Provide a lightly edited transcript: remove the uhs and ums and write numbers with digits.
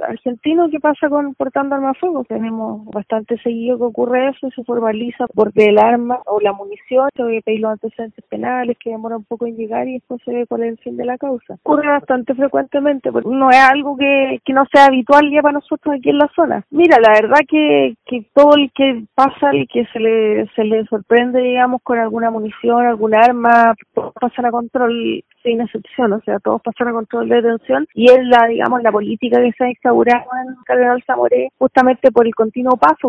argentino que pasa portando armas de fuego. Tenemos bastante seguido que ocurre eso y se formaliza porque el arma o la munición, se ve pedir los antecedentes penales que demora un poco en llegar y después se ve cuál es el fin de la causa. Ocurre bastante frecuentemente, porque no es algo que no sea habitual ya para nosotros aquí en la zona. Mira, la verdad que todo el que pasa, el que se le sorprende, digamos, con alguna munición, alguna arma, todos pasan a control sin excepción, o sea, todos pasan a control de detención y es la política que se ha instaurado en Cardenal Zamoré justamente por el continuo paso.